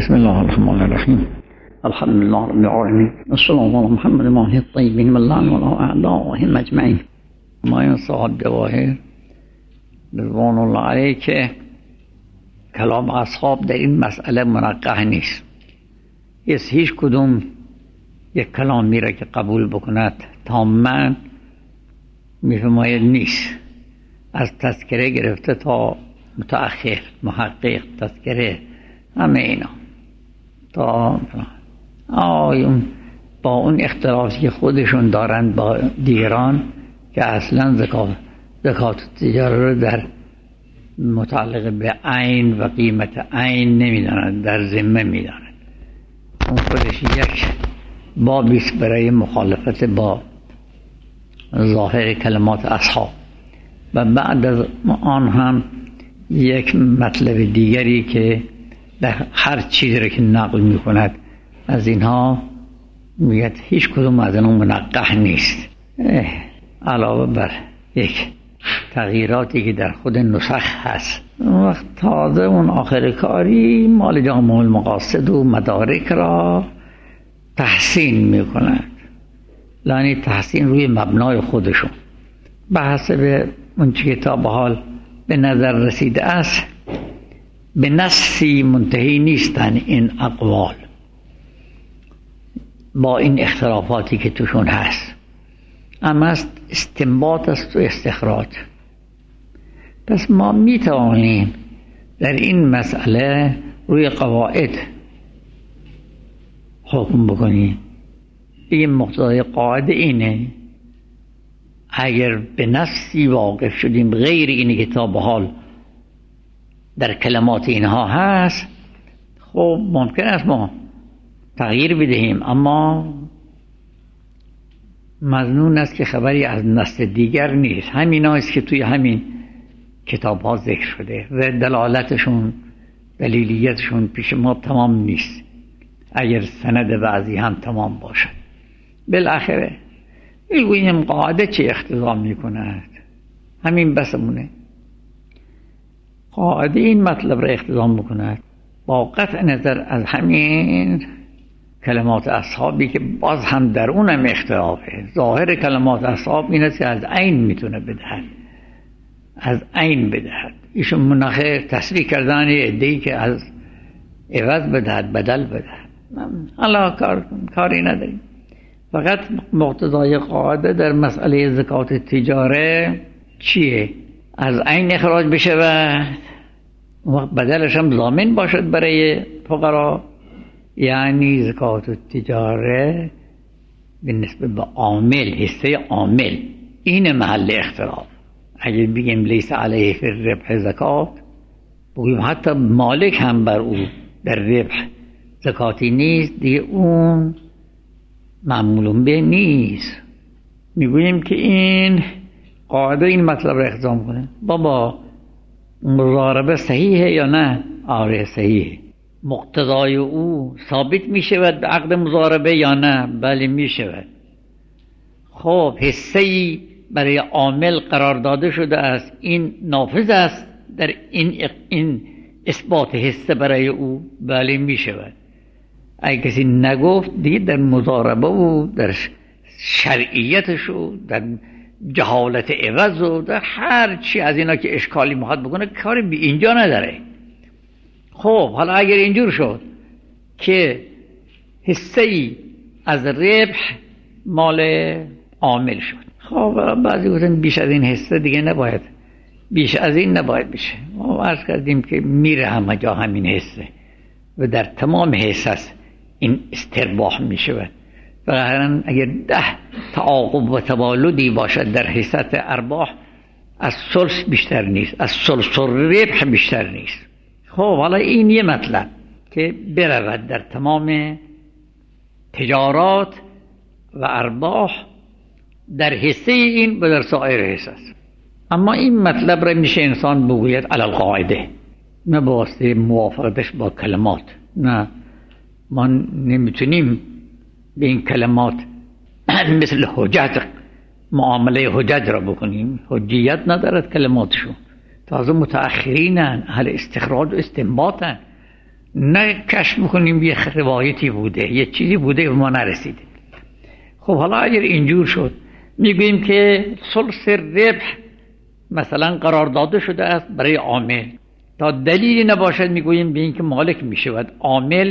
بسم الله الرحمن الرحیم. الحمد لله رب العالمین. السلام علی محمد و آله الطیبین و لعن الله اعداءهم اجمعین. ما صاحب جواهر رضوان الله علیه که کلام اصحاب در این مسئله منقح نیست. هیچ کدوم یک کلامی را که قبول بکند تماما میفرماید نیست. از تذکره گرفته تا متأخر، محقق، تذکره، همه اینا تا با اون اختلافی که خودشون دارند با دیگران که اصلا زکات تجاره رو در متعلق به عین و قیمت عین نمیدانند، در ذمه میدانند. اون خودش یک بابیست برای مخالفت با ظاهر کلمات اصحاب. و بعد از آن هم یک مطلب دیگری که در هر چیزی را که نقل می کند از اینها میگه هیچ کدوم از اون منقح نیست، علاوه بر یک تغییراتی که در خود نسخ هست. وقت تازه اون آخر کاری مال جامع المقاصد و مدارک را تحسین می کند، یعنی تحسین روی مبنای خودشون به حسب اون چی که تا به حال به نظر رسیده است. به نصی منتهی نیستن این اقوال با این اختلافاتی که توشون هست، اما استنباط است و استخراج. پس ما می توانیم در این مسئله روی قواعد حکم بکنیم. این مقتضای قاعده اینه: اگر به نصی واقف شدیم غیر اینی که تا به حال در کلمات اینها هست، خب ممکن است ما تغییر بدهیم، اما مظنون است که خبری از نص دیگر نیست. همین است که توی همین کتاب ها ذکر شده و دلالتشون، دلیلیتشون پیش ما تمام نیست اگر سند بعضی هم تمام باشد. بالاخره میگوییم قاعده چه اقتضا میکند، همین بسمونه. قاعده این مطلب را اقتضا میکند با قطع نظر از همین کلمات اصحابی که باز هم در اونم اختلافه. ظاهر کلمات اصحاب این است که از عین میتونه بدهد، از عین بدهد. ایشون مناخه تصریح کردن عده‌ای که از عوض بدهد، بدل بدهد. الله کاری نداریم. فقط مقتضای قاعده در مسئله زکات تجاره چیه؟ از عین اخراج بشه و وقت بدلش هم ضامن باشد برای فقرا. یعنی زکات تجاره بالنسبه به عامل، حصه عامل، این محل اختلاف. اگر بگیم لیس علیه فی الربح زکات، بگیم حتی مالک هم بر او در ربح زکاتی نیست، دیگه اون معمولون به نیست. میگوییم که این قاعده این مطلب را اقتضا کنه. بابا مضاربه صحیحه یا نه؟ آره صحیحه. مقتضای او ثابت می شود به عقد مضاربه یا نه؟ بله می شود. خب حصه‌ای برای عامل قرار داده شده است، این نافذ است در این اثبات حصه برای او؟ بله می شود. اگه کسی نگفت دیگه در مضاربه و در شرعیتش و در جهالت عوض و در هر چی از اینا که اشکالی میخواد بکنه کاری به اینجا نداره. خب حالا اگر اینجور شد که حصه‌ای از ربح مال عامل شد، خب بعضی گفتن بیش از این حصه دیگه نباید، بیش از این نباید بشه. ما عرض کردیم که میره همه جا همین حصه و در تمام حصص این استرباح میشه. و اگر 10 تعاقب و تبالدی باشد در حصت ارباح، از ثلث بیشتر نیست، از ثلث ربح بیشتر نیست. خب حالا این یه مطلب که برود در تمام تجارات و ارباح در حصه این و در سایر حصص. اما این مطلب را میشه انسان بگوید علی القاعده، نه به واسطه موافقتش با کلمات. نه، ما نمیتونیم به این کلمات مثل حجت معامله حجت را بکنیم. حجیت ندارد کلماتشون، تازه متأخرینن، اهل استخراج و استنباطن. نه کشف میکنیم یه روایتی بوده، یه چیزی بوده و ما نرسیده. خب حالا اگر اینجور شد میگوییم که ثلث ربح مثلا قرار داده شده است برای عامل، تا دلیلی نباشد میگوییم به این که مالک میشود عامل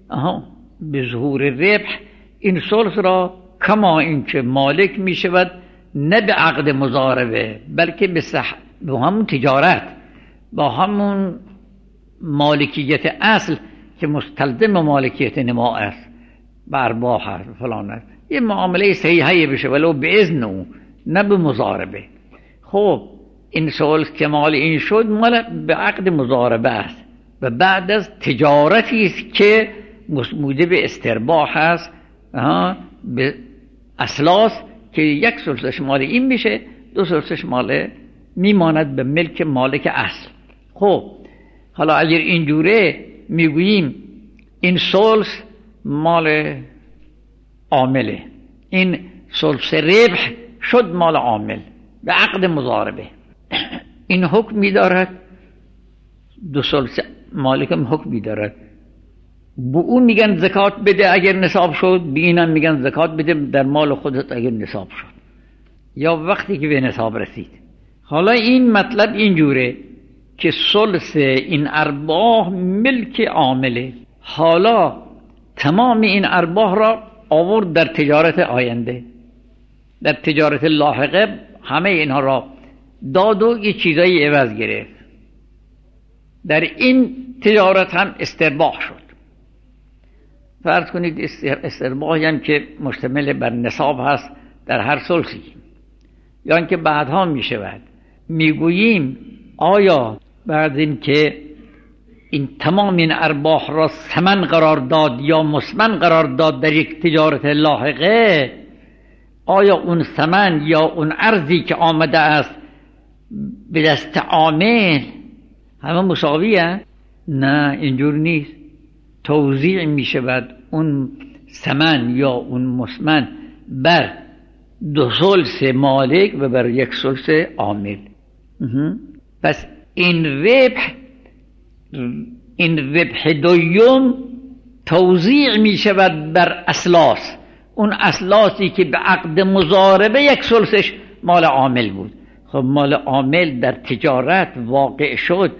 به ظهور ربح این ثلث را کما این که مالک میشود، نه به عقد مضاربه بلکه به همون تجارت، با همون مالکیت اصل که مستلزم مالکیت نما است، برباح است فلان است، یه معامله صحیحه بشه ولو به اذن او، نه به مضاربه. خب این ثلث که مال این شد مال به عقد مضاربه است و بعد از تجارتی است که موجب استرباح است به اسلاس که یک ثلثش مال این میشه، دو ثلثش مال میماند به ملک مالک اصل. خب حالا اگر اینجوره میگوییم این ثلث مال عامله، این ثلث ربح شد مال عامل به عقد مضاربه، این حکم می‌دارد، دو ثلث مالک هم حکم می‌دارد. به اون میگن زکات بده اگر نصاب شد، به اینم میگن زکات بده در مال خودت اگر نصاب شد یا وقتی که به نصاب رسید. حالا این مطلب اینجوره که ثلث این ارباح ملک عامله. حالا تمام این ارباح را آورد در تجارت آینده، در تجارت لاحقه همه اینها را داد و یه چیزایی عوض گرفت. در این تجارت هم استرباح شد. فرض کنید استرباحی هم که مشتمل بر نصاب هست در هر ثلثی، یا اینکه بعدها می شود. میگوییم آیا بعد این که این تمام این ارباح را ثمن قرار داد یا مسمن قرار داد در یک تجارت لاحقه، آیا اون ثمن یا اون ارزی که آمده است به دست عامل همه مساویه؟ نه، اینجور نیست. توزیع می شود اون ثمن یا اون مسمن بر دو ثلث مالک و بر یک ثلث عامل. پس این ربح دوم توزیع می شود بر اسلاس، اون اسلاسی که به عقد مضاربه یک ثلثش مال عامل بود. خب مال عامل در تجارت واقع شد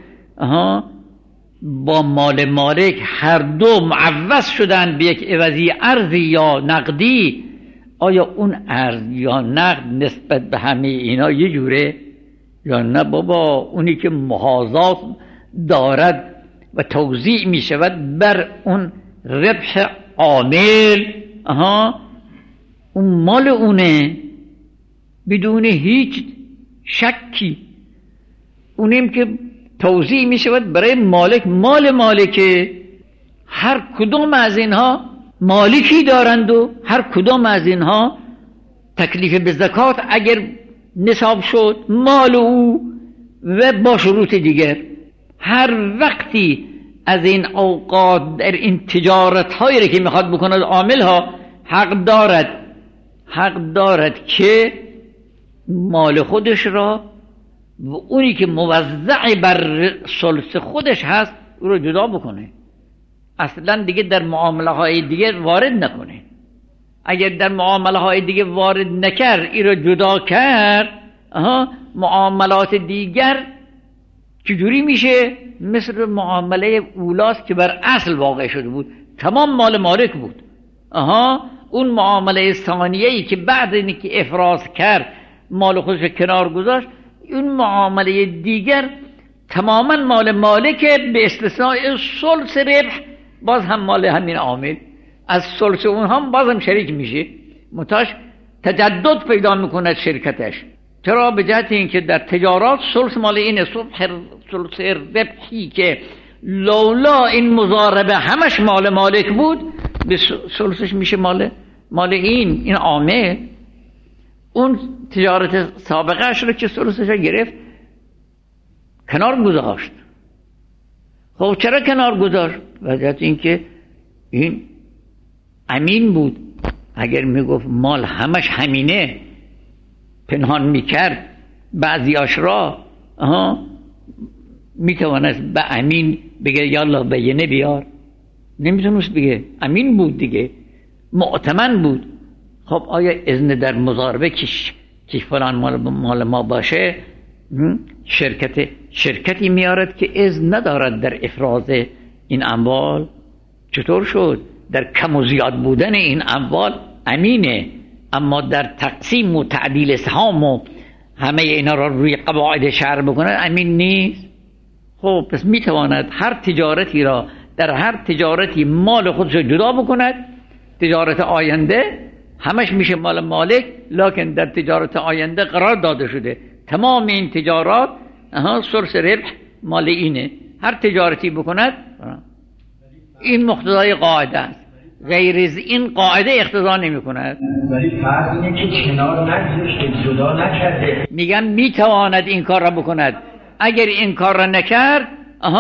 با مال مالک، هر دو معوض شدن به یک عوضی ارزی یا نقدی. آیا اون ارز یا نقد نسبت به همه اینا یه جوره یا نه؟ بابا اونی که محاذات دارد و توزیع می شود بر اون ربح عامل، اون مال اونه بدون هیچ شکی. اونیم که توزیع می شود برای مالک، مال مالکه. هر کدوم از اینها مالکی دارند و هر کدوم از اینها تکلیف به زکات اگر نصاب شد مال او و با شروط دیگر. هر وقتی از این اوقات در این تجارت هایی که میخواد بکند عامل ها حق دارد که مال خودش را و اونی که موزع بر ثلث خودش هست او رو جدا بکنه، اصلا دیگه در معامله های دیگه وارد نکنه. اگر در معامله های دیگه وارد نکرد، این رو جدا کرد، معاملات دیگر چجوری میشه؟ مثل معامله اولاست که بر اصل واقع شده بود، تمام مال مالک بود. اون معامله ثانیه‌ای که بعد اینکه افراز کرد مال خودش کنار گذاشت، اون معامله دیگر تماما مال مالکه به استثناء ثلث ربح، باز هم مال همین عامل. از ثلث اون هم باز هم شریک میشه، متاش تجدد پیدا میکنه شرکتش. چرا؟ به جهت اینکه در تجارات ثلث مال اینه، ثلث ربحی که لولا این مضاربه همش مال مالک بود، به ثلثش میشه مال این عامل. اون تجارت سابقهش رو که ثلثش گرفت کنار گذاشت. خب چرا کنار گذاشت؟ وجهت این که این امین بود. اگر میگفت مال همش همینه، پنهان میکرد بعضیاش را، میتونست به امین بگه یالا بینه بیار؟ نمیتونست بگه. امین بود دیگه، مؤتمن بود. خب آیا اذن در مضاربه که فلان مال ما باشه، شرکتی میارد که اذن ندارد در افراز این اموال؟ چطور شد؟ در کم و زیاد بودن این اموال امینه، اما در تقسیم و تعدیل سهام و همه اینا را روی قواعد شرع بکند امین نیست. خب پس میتواند هر تجارتی را در هر تجارتی مال خودش رو جدا بکند. تجارت آینده همش میشه مال مالک، لکن در تجارت آینده قرار داده شده تمام این تجارات سورس ربح مال اینه. هر تجارتی بکند این مقتضای قاعده است، غیر از این قاعده اقتضا نمی کند. ولی فرض اینه که کنار نگذاشته، جدا نکرده. میگم میتواند این کار را بکند. اگر این کار را نکرد،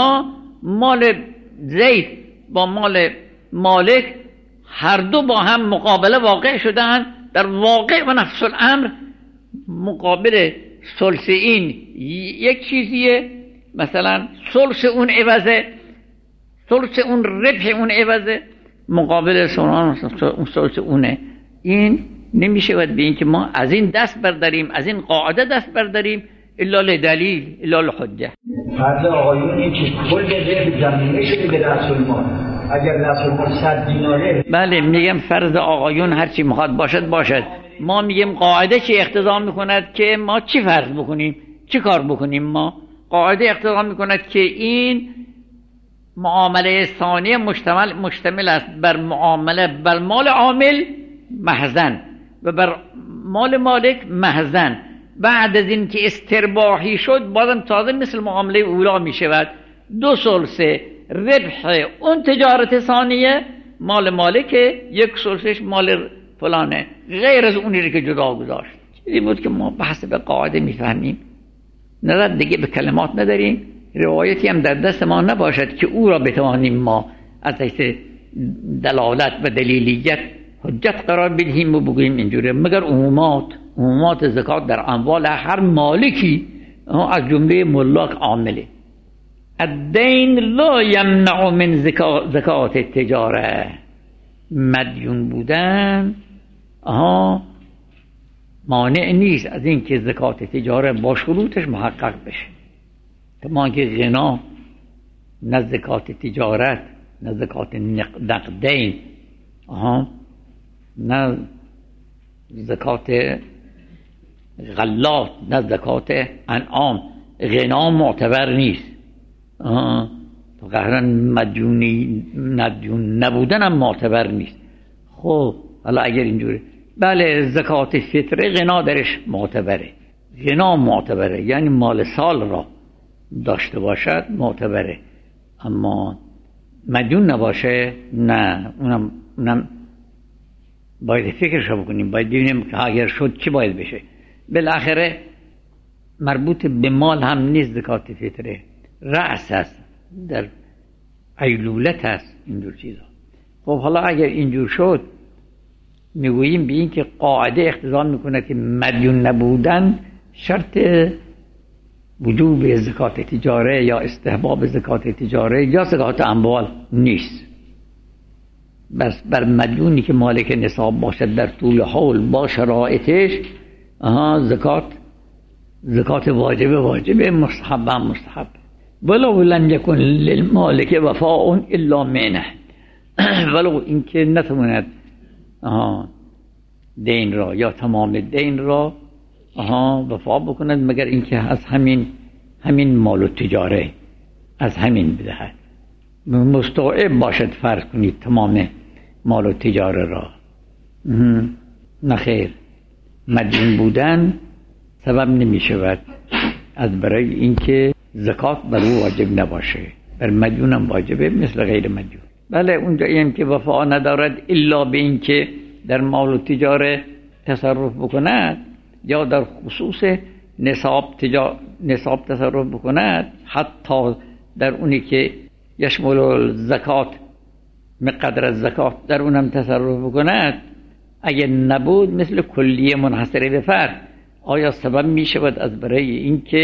مال زید با مال مالک هر دو با هم مقابله واقع شدن. در واقع و نفس الامر مقابل ثلث این یک چیزیه، مثلا ثلث اون عوضه، ثلث اون ربح اون عوضه، مقابل ثلث اونه. این نمیشه باید به این که ما از این دست برداریم، از این قاعده دست برداریم الا لدلیل الا لحجه. فرض آقایونی که کل ربح زمینه شده به رأس المال، اگر رأس المال 100 دیناره. بله میگم فرض آقایون هر چی میخواد باشد. ما میگیم قاعده چی اقتضا میکند که ما چی فرض بکنیم، چی کار بکنیم. ما قاعده اقتضا میکند که این معامله ثانیه مشتمل است بر معامله بر مال عامل محضن و بر مال مالک محضن. بعد از این که استرباحی شد بازم تازه مثل معامله اولا می شود. 2/3 ربح اون تجارت ثانیه مال مالکه، 1/3 مال فلانه، غیر از اونی که جدا گذاشت. چیزی بود که ما بحث به قاعده میفهمیم، نظر دیگه به کلمات نداریم. روایتی هم در دست ما نباشد که او را بتوانیم ما از حیث دلالت و دلیلیت حجت قرار بدهیم و بگوییم اینجوره، مگر عمومات زکات در اموال هر مالکی از جمله ملاک عامله. الدین لا یمنع من زکات التجاره. مدیون بودن مانع نیست از این که زکات تجاره با شروطش محقق بشه. کما که غنا نه زکات تجارت نه زکات نقدین نه زکات غلات نه زکات انعام، غنا معتبر نیست. تو قهرن مدیون نبودن هم معتبر نیست. خب حالا اگر اینجوره، بله زکات فطره غنا درش معتبره، غنا معتبره یعنی مال سال را داشته باشد معتبره، اما مدیون نباشه نه. اونم باید فکرش بکنیم، باید ببینیم که اگر شد چی باید بشه. بالاخره مربوط به مال هم نیست زکات فطره، رأس هست، در ایلولت هست، اینجور چیزا. خب حالا اگر اینجور شد میگوییم به این که قاعده اقتضا میکنه که مدیون نبودن شرط وجوب زکات تجاره یا استحباب زکات تجاره یا زکات اموال نیست. بس بر مدیونی که مالک نصاب باشد در طول حول با شرایطش زکات واجبه، مستحب. ولو لم یکن للمالک وفاء الا منه. ولو اینکه نتواند دین را یا تمام دین را وفا بکند مگر اینکه از همین مال و تجاره از همین بدهد. مستوعب باشد فرض کنید تمام مال و تجاره را. نخیر، مدیون بودن سبب نمی شود از برای اینکه زکات بر او واجب نباشه، بر مدیون هم واجبه مثل غیر مدیون. بله اونجا این که وفا ندارد الا به این که در مال و تجاره تصرف بکند یا در خصوص نصاب تصرف بکند، حتی در اونی که یشمل زکات مقدر از زکات در اونم تصرف بکند، اگر نبود مثل کلیه منحصره به فرد. آیا سبب می شود از برای این که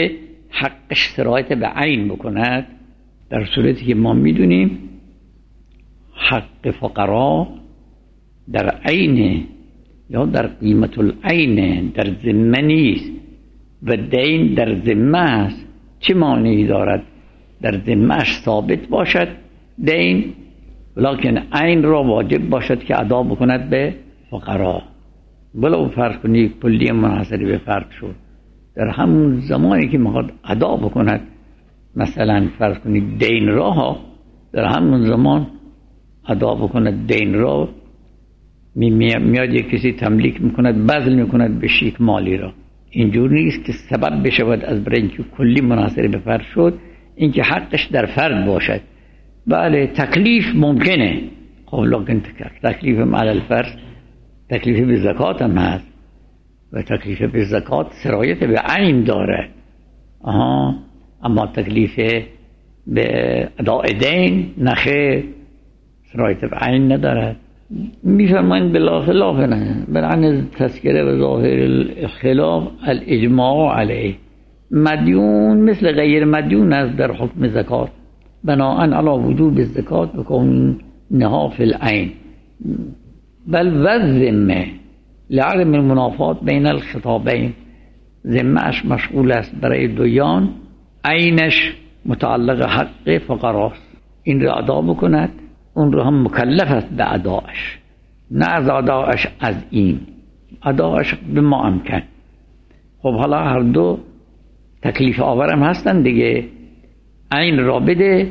حقش سرایت به عین بکند، در صورتی که ما میدونیم حق فقرا در عین یا در قیمت العین در ذمه نیست و دین در ذمه است. چه معنی دارد در ذمه‌اش ثابت باشد دین، ولکن عین را واجب باشد که ادا بکند به فقرا؟ ولو فرض کنید کلی منحصر به فرد شد، در همون زمانی که میخواد ادا بکند مثلا فرض کنید دین را، در همون زمان ادا بکند دین را، میاد یک کسی تملیک میکند، بذل میکند به شیک مالی را. اینجور نیست که سبب بشود از برای اینکه کلی منحصر به فرد شد اینکه حقش در فرد باشد. بله تکلیف ممکنه، خب لکن تکلیف علی الفرد تکلیف به زکات هم هست و تکلیف به زکات سرایت به عین داره، اما تکلیف به اداء دین نخیر، سرایت به عین ندارد. میفرمایند بلا خلاف نه، بلعن تذکره و ظاهر الخلاف الاجماع علیه. مدیون مثل غیر مدیون است در حکم زکات، بناءً علی وجوب الزکات بکن نها فی العین بل و ذمه لعدم المنافات بین الخطابین. ذمه‌اش مشغول است برای دویان، عینش متعلق حق فقراست، این را ادا بکند، اون رو هم مکلف است به اداش، نه از اداش از این اداش به ما امکن. خب حالا هر دو تکلیف آورم هستن دیگه، عین را بده،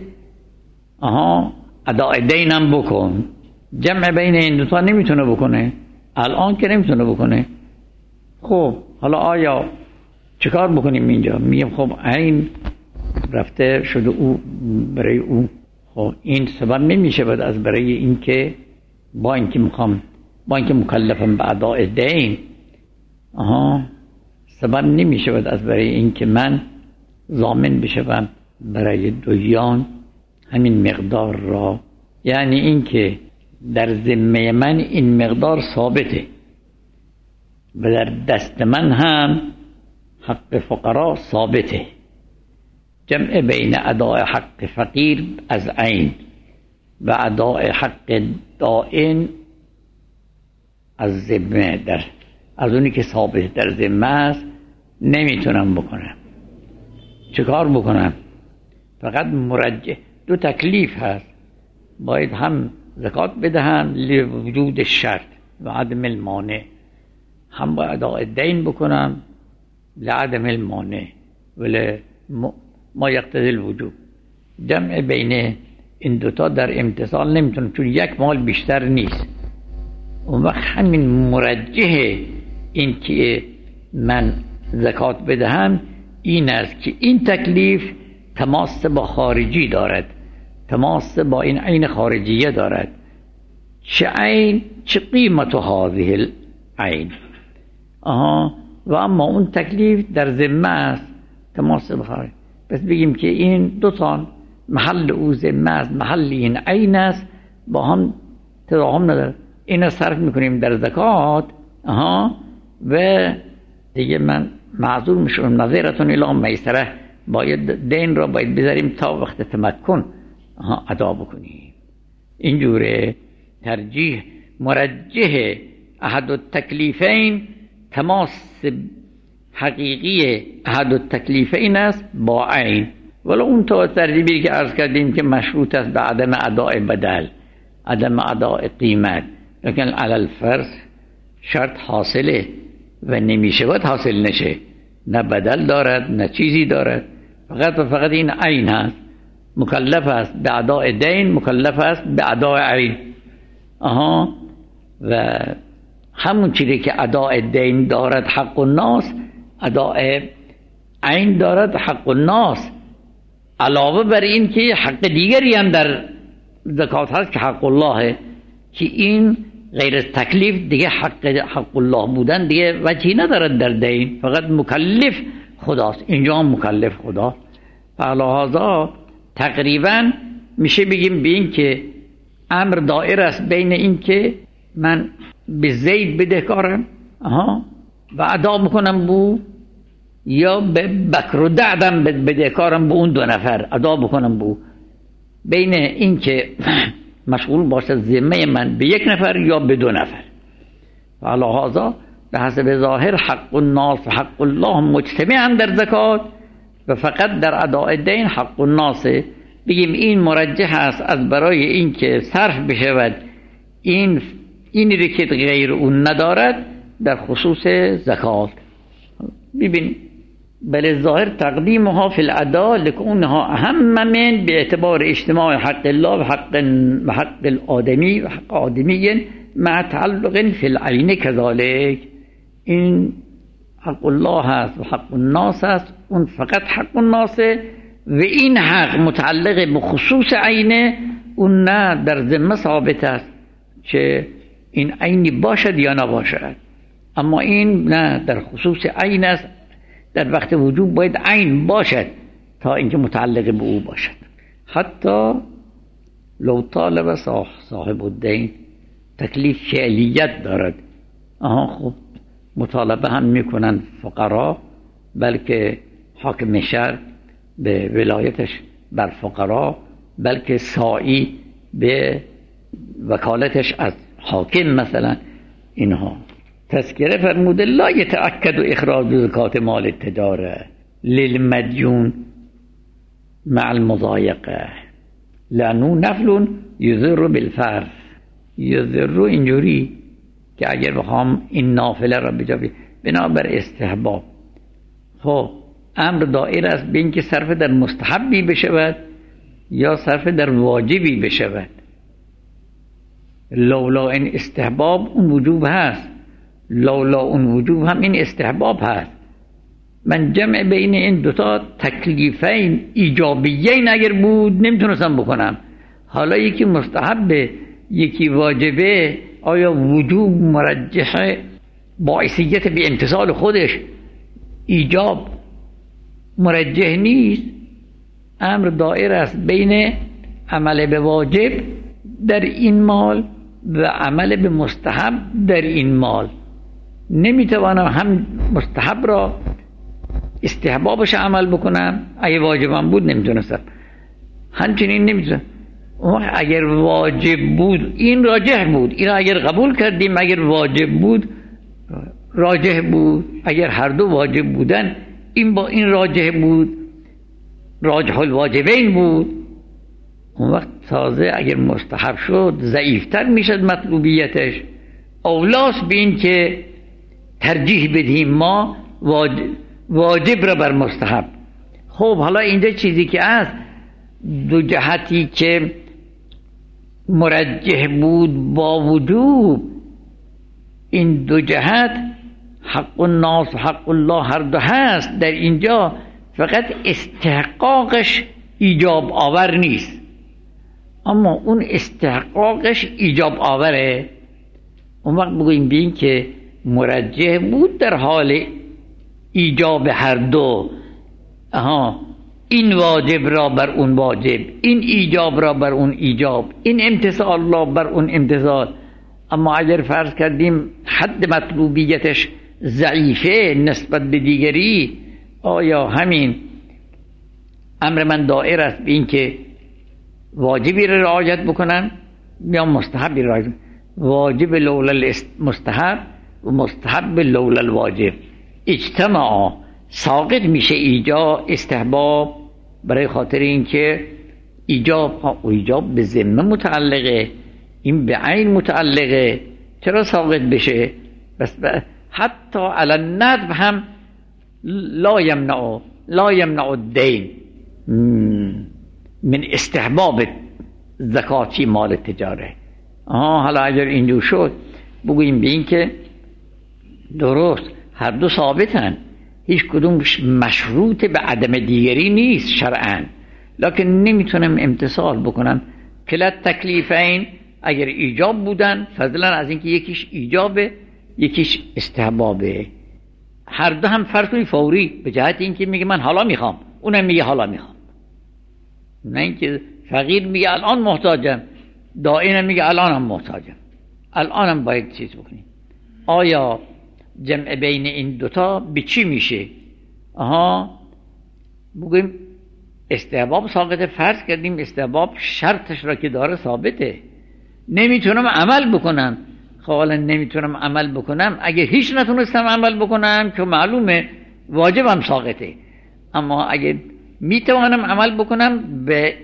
اداء دینم بکن. جمع بین این دوتا نمیتونه بکنه، الان که نمیتونه بکنه. خب حالا آیا چیکار بکنیم اینجا؟ میگم خب عین رفته شده او برای او، خب این سبب نمیشه بعد از برای اینکه با اینکه مکلفم به اداء دین، سبب نمیشه بعد از برای اینکه من ضامن بشم برای دویان همین مقدار را، یعنی اینکه در ذمه من این مقدار ثابته و در دست من هم حق فقرا ثابته. جمع بین اداء حق فقیر از عین و اداء حق دائن از ذمه، از اونی که ثابت در ذمه است نمیتونم بکنم. چیکار بکنم؟ فقط مرجح دو تکلیف هست، باید هم زکات بدهم لوجود شرط و عدم المانع، هم باید اداء دین بکنم لعدم المانع ولی ما یقتضی الوجوب. جمع بین این دوتا در امتصال نمیتونم، چون یک مال بیشتر نیست. اون وقت همین مرجح این که من زکات بدهم این است که این تکلیف تماس با خارجی دارد، تماس با این عین خارجیه دارد، چه عین چه قیمت هذه العین. و اما اون تکلیف در ذمه است، تماس به خارج. پس بگیم که این دوتان محل او ذمه است، محل این عین است، با هم تضاهم نداره. این صرف میکنیم در زکات و دیگه من معذور میشم، نظیرتون الی میسره، باید دین را باید بذاریم تا وقت تمکن ادا بکنیم. اینجوره ترجیح مرجح احد التکلیفین، تماس حقیقی احد التکلیفین است با عین، ولی اون تو ترجیبی که عرض کردیم که مشروط است به عدم اداء بدل، عدم اداء قیمت، لیکن علی الفرض شرط حاصله و نمیشه باید حاصل نشه، نه بدل دارد نه چیزی دارد، فقط و فقط این عین هست، مکلف است به اداء دین، مکلف است به اداء عین. و همون چیزی که اداء دین دارد حق الناس، اداء عین دارد حق الناس، علاوه بر این که حق دیگری هم در زکات هست که حق الله، که این غیر از تکلیف دیگه حق الله بودن دیگه وجهی ندارد در دین، فقط مکلف خداست، اینجا هم مکلف خداست. فلهذا تقریبا میشه بگیم به این که امر دائر است بین این که من به زید بدهکارم و ادا میکنم بو یا به بکر و دعدم بدهکارم به اون 2 نفر ادا بکنم به او، بین این که مشغول باشد ذمه من به 1 نفر یا به 2 نفر. و علی هذا به حسب ظاهر حق الناس و حق الله مجتمعا در زکات و فقط در اداء دین حق الناس بگیم این مرجح است از برای این که صرف بشود اینی رو که غیر اون ندارد در خصوص زکات. ببین بل ظاهر تقدیمها فی الاداء لکونها اهم من به اعتبار اجتماع حق الله و حق الآدمی و حق آدمی مع تعلق فی العین كذلك. این حق الله هست و حق الناس هست، اون فقط حق الناس و این حق متعلق به خصوص عینه، اون نه در ذمه ثابت است که این عینی باشد یا نباشد، اما این نه در خصوص عین است، در وقت وجوب باید عین باشد تا اینکه متعلق به او باشد. حتی لو طالب صاحب الدین تکلیف فعلیت دارد، خب مطالبه هم میکنن فقرا، بلکه حاکم شهر به ولایتش بر فقرا، بلکه سائی به وکالتش از حاکم مثلا. اینها تذکره فرموده لا یتأکد اخراج زکات مال التجاره للمدیون مع المضایقه لانه نفل یضر بالفرض. یضر اینجوری که اگر بخوام این نافله را بجا بنابر استحباب، خب امر دائر است به اینکه صرف در مستحبی بشود یا صرف در واجبی بشود. لولا این استحباب اون وجوب هست، لولا اون وجوب هم این استحباب هست. من جمع بین این 2 تکلیفین ایجابیین اگر بود نمیتونستم بکنم. حالا یکی مستحبه یکی واجبه، آیا وجوب مرجحه باعثیت به امتثال خودش، ایجاب مرجح نیست؟ امر دائر است بین عمل به واجب در این مال و عمل به مستحب در این مال. نمیتوانم هم مستحب را استحبابش عمل بکنم، اگه واجبم بود نمیتونستم، همچنین نمیتونم. اگر واجب بود این راجح بود، این اگر قبول کردیم اگر واجب بود راجح بود، اگر هر دو واجب بودن این با این راجح بود، راجح الواجبین بود. اون وقت تازه اگر مستحب شد ضعیفتر میشد مطلوبیتش، اولاس به این که ترجیح بدهیم ما واجب را بر مستحب. خب حالا اینجا چیزی که از 2 جهتی که مرجح بود با وجوب، این 2 جهت حق الناس و حق الله هر دو هست در اینجا، فقط استحقاقش ایجاب آور نیست، اما اون استحقاقش ایجاب آوره. اون وقت بگوییم بین که مرجح بود در حال ایجاب هر دو، این واجب را بر اون واجب، این ایجاب را بر اون ایجاب، این امتثال را بر اون امتثال. اما اگر فرض کردیم حد مطلوبیتش ضعیفه نسبت به دیگری، آیا همین امر من دائر است به این که واجبی را رعایت بکنن یا مستحبی را رعایت بکنن؟ واجب لولا مستحب و مستحب لولا الواجب اجتماع ساقط میشه ایجاب استحباب، برای خاطر اینکه ایجاب به ذمه متعلقه، این به عین متعلقه، چرا ساقط بشه؟ بس حتی علی الندب هم لا یمنع الدین من استحباب زکاتی مال تجاره. حالا اگر اینجور شد بگوییم به این که درست هر دو ثابتن، هیچ کدوم مشروط به عدم دیگری نیست شرعاً، لکن نمیتونم امتثال بکنم کلا تکلیفین اگر ایجاب بودن، فضلا از اینکه یکیش ایجابه یکیش استحبابه، هر دو هم فرقی فوری به جهت اینکه میگه من حالا میخوام، اونم میگه حالا میخوام، نه اینکه فقیر میگه الان محتاجم، دائینم میگه الانم محتاجم، الانم باید چیز بکنیم. آیا جمع بین این دوتا به چی میشه؟ بگویم استحباب ساقطه، فرض کردیم استحباب شرطش را که داره ثابته، نمیتونم عمل بکنم. خب حالا نمیتونم عمل بکنم، اگه هیچ نتونستم عمل بکنم که معلومه واجبم ساقطه، اما اگه میتوانم عمل بکنم به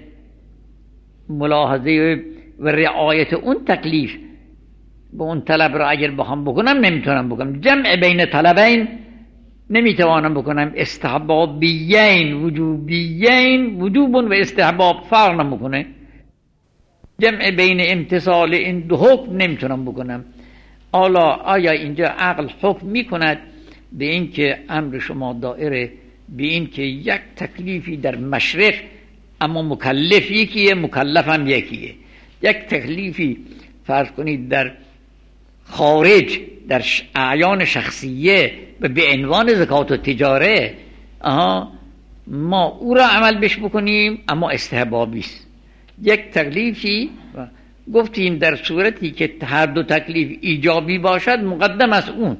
ملاحظه و رعایت اون تکلیف، به اون طلب را اگر بخوام بکنم نمیتونم بکنم. جمع بین طلبین نمیتوانم بکنم. استحبابیین وجوبیین، وجوب و استحباب فرق نمیکنه. جمع بین امتصال این دو حکم نمیتونم بکنم. حالا آیا اینجا عقل حکم میکند به این که امر شما دائره به این که یک تکلیفی در مشرق اما مکلف یکیه، مکلفم یکیه، یک تکلیفی فرض کنید در خارج در اعیان شخصیه به عنوان زکات و تجاره، ما او را عمل بش بکنیم اما استحبابی است. یک تکلیفی گفتیم در صورتی که هر دو تکلیف ایجابی باشد مقدم از اون،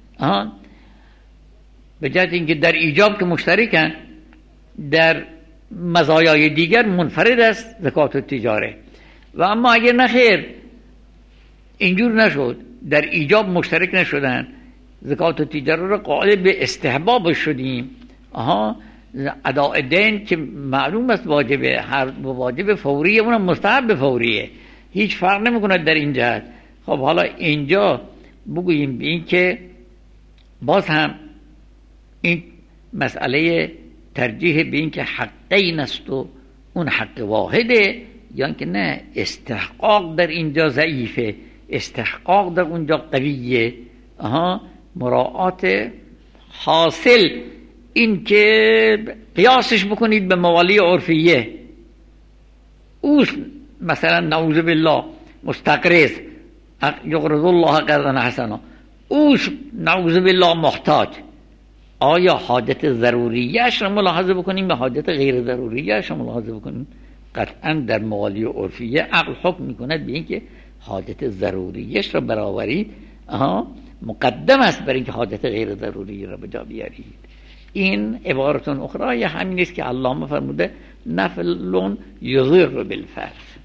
به جهت اینکه در ایجاب که مشترکن، در مزایای دیگر منفرد است زکات و تجاره. و اما اگر نخیر اینجور نشد، در ایجاب مشترک نشدن، زکات و تجاره را قائل به استحباب شدیم، اداء دین که معلوم است واجبه، هر واجب فوریه اونم مستحب فوریه، هیچ فرق نمیکنه در این جهت. خب حالا اینجا بگوییم به این که باز هم این مسئله ترجیح به این که حقین است و اون حق واحده، یا اینکه نه استحقاق در اینجا ضعیفه، استحقاق در اونجا قویه. مراعات حاصل این که قیاسش بکنید به موالی عرفیه، اوست مثلا نعوذ بالله مستقرض یقرض الله قرضا حسنا، اوست نعوذ بالله محتاج. آیا حاجت ضروریش را ملاحظه بکنیم یا حاجت غیر ضروریش را ملاحظه بکنیم؟ قطعا در موالی عرفیه عقل حکم میکند به این که حاجت ضروریش را برآورید مقدم است بر اینکه حاجت غیر ضروری را به جا بیارید. این عبارتون اخرى همین است که علامه فرموده نفل یضر بالفرض.